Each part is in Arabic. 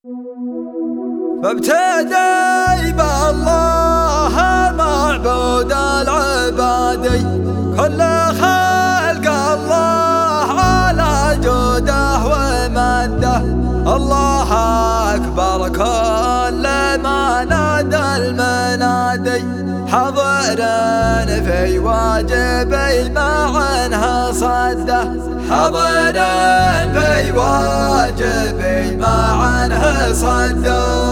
فابتدي بالله معبود العبادي، كل خلق الله على جوده ومده. الله أكبر كل ما نادى المنادي، حاضر في واجبي ما عنها صده، حاضر في واجبي ما عنها صده.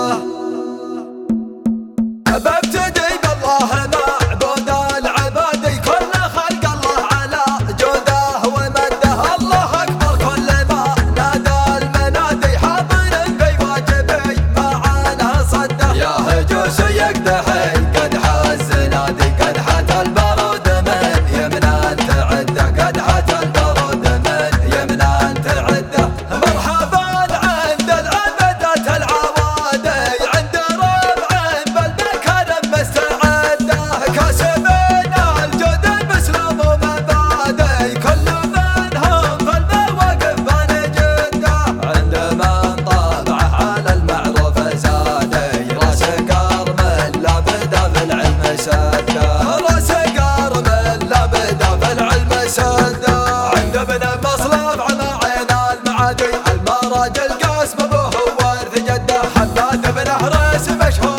ببتدي بالله معبود العبادي، كل خلق الله على جوده ومده. الله أكبر كل ما نادى المنادي، حاضر في واجبي ما عنها صده. يا هجوس يقدحي قدح الزنادي، قدحة البرود من يمنى تعده، قدحة البرود من يمنى تعده. مرحبا عند العبدة العوادي، عند ربع بالمكان مستعده، كاسبين الجود المسلوب ومبادئ، كل منهم في المواقف بنجده. عند من طبعه على المعروف زادي، راس كرم لابده في العلم سده، راس كرم لابده في العلم سده. عند ابن مصلب على عين المعادي، المراجل قاسم ابوه ورث جده، حماد بن هريس مشهور